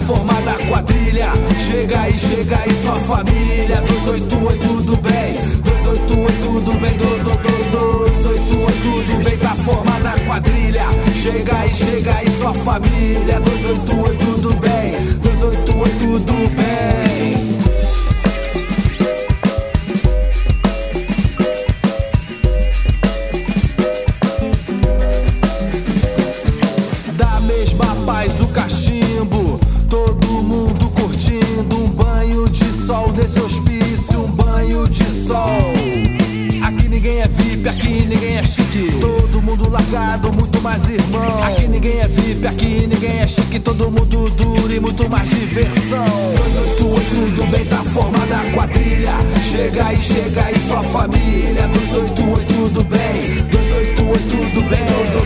formada a quadrilha. Chega aí, sua família. 288 tudo bem, 288 tudo bem, 288 tudo bem, tá formada a quadrilha. Chega aí, sua família. 288 tudo bem, 288 tudo bem. O cachimbo, todo mundo curtindo um banho de sol desse hospício, um banho de sol. Aqui ninguém é VIP, aqui ninguém é chique, todo mundo largado, muito mais irmão. Aqui ninguém é VIP, aqui ninguém é chique, todo mundo duro e muito mais diversão. 288 tudo bem, tá formada a quadrilha. Chega aí, sua família. 288 tudo bem, 288 tudo bem,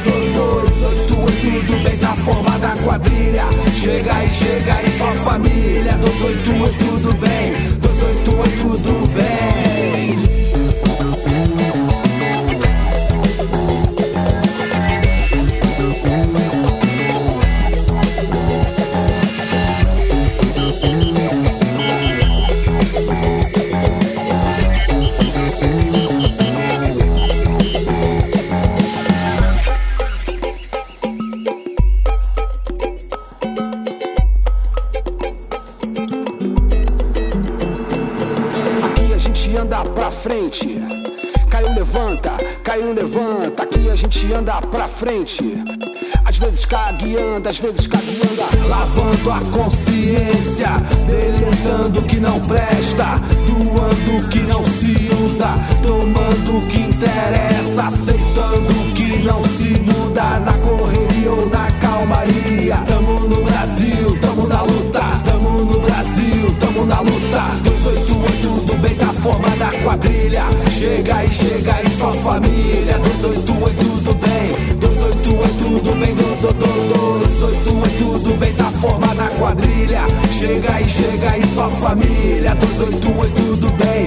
288 tudo bem, tá formada a quadrilha. Chega aí, sua família. 288 tudo bem, 288 tudo bem. Frente, caiu, levanta, aqui a gente anda pra frente. Às vezes cagueando, às vezes cagueando. Lavando a consciência, deletando o que não presta, doando o que não se usa, tomando o que interessa, aceitando o que não se muda, na correria ou na calmaria. Tamo no Brasil, tamo na luta, tamo no Brasil, tamo na luta. 288 tudo bem, tá formada a quadrilha. Chega aí, sua família. 288 tudo bem, 288 tudo bem, 288 tudo bem, tá formada a quadrilha. Chega aí, sua família. 288 tudo bem,